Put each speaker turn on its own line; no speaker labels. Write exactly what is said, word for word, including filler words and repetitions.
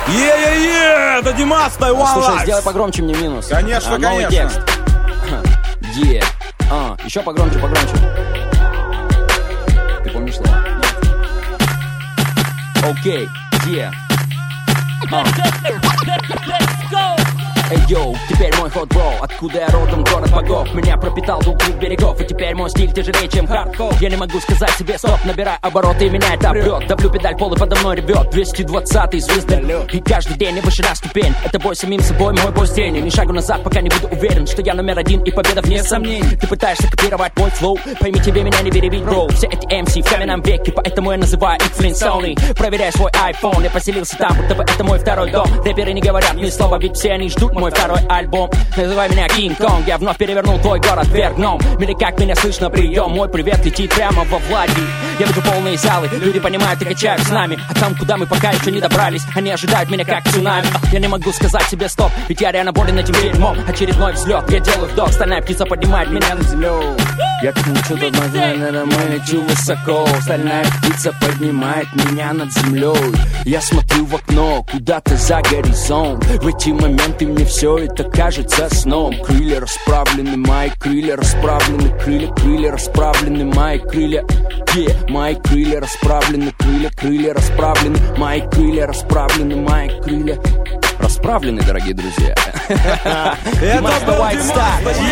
Е-е-е, это Димас, Тайван.
Слушай, сделай погромче мне минус.
Конечно,
а, новый
конечно.
текст. Е. А, еще погромче, погромче. Ты помнишь слова? Окей, е. Эй, йоу, теперь мой ход, бро. Откуда я родом, город богов. Меня пропитал дух двух берегов. И теперь мой стиль тяжелее, чем хардкор. Я не могу сказать себе стоп, набирай обороты, и меня это прет. Давлю педаль, пол и подо мной ревет. двести двадцатый звездолет. И каждый день я выше на ступень. Это бой с самим собой, мой бой с тенью. Ни шагу назад, пока не буду уверен, что я номер один и победа вне сомнений. Ты пытаешься копировать мой флоу. Пойми, тебе меня не перебить, бро. Все эти эм си в каменном веке, поэтому я называю их флинстоны. Проверяй свой айфон, я поселился там, будто бы это мой второй дом. Рэперы не говорят ни слова, ведь все они ждут мой второй альбом. Называй меня Кинг-Конг, я вновь перевернул твой город вверх дном. Или как меня слышно, прием, мой привет летит прямо во Влади. Я вижу полные залы, люди понимают и качают с нами. А там, куда мы пока еще не добрались, они ожидают меня как цунами. Я не могу сказать себе стоп, ведь я реально болен этим дерьмом. Очередной взлет, я делаю вдох, стальная птица поднимает меня над землей. Я кручу до мы лечу высоко. Стальная птица поднимает меня над землей. Я смотрю в окно, куда-то за горизонт. В эти моменты мне все это кажется сном. Крылья расправлены, мои крылья расправлены. Крылья, крылья расправлены, мои крылья. Yeah, мои крылья расправлены, крылья, крылья расправлены. Мои крылья расправлены, мои крылья расправлены, дорогие друзья.
Это был Димас.